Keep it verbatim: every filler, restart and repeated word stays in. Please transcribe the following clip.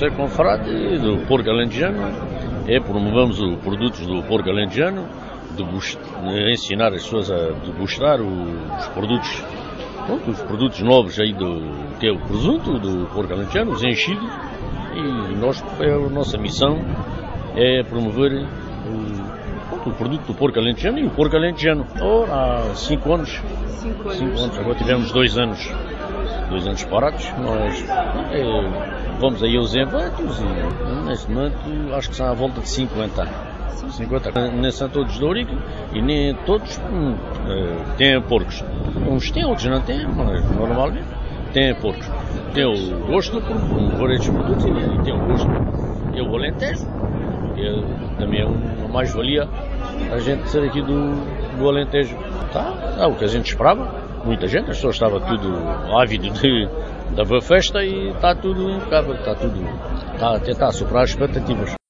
Ser confrade do porco alentejano é promovemos os produtos do porco alentejano, ensinar as pessoas a degustar os produtos, pronto, os produtos novos aí do que é o presunto do porco alentejano, os enchidos, e nós, a nossa missão é promover o, pronto, o produto do porco alentejano e o porco alentejano. Ora, há cinco anos, cinco anos. cinco anos, agora tivemos dois anos, dois anos parados, nós é, vamos aí aos eventos e neste momento acho que são à volta de cinquenta. cinquenta. Nem são todos de ourique e nem todos hum, uh, têm porcos. Uns têm, outros não têm, mas normalmente têm porcos. Tem o gosto por promover estes produtos e tem o gosto. E o Alentejo, que é, também é uma mais-valia a gente ser aqui do, do Alentejo. Tá, é o que a gente esperava. Muita gente, as pessoas estavam tudo ávido de, de haver festa e está tudo impecável, está tudo, está, até está a superar as expectativas.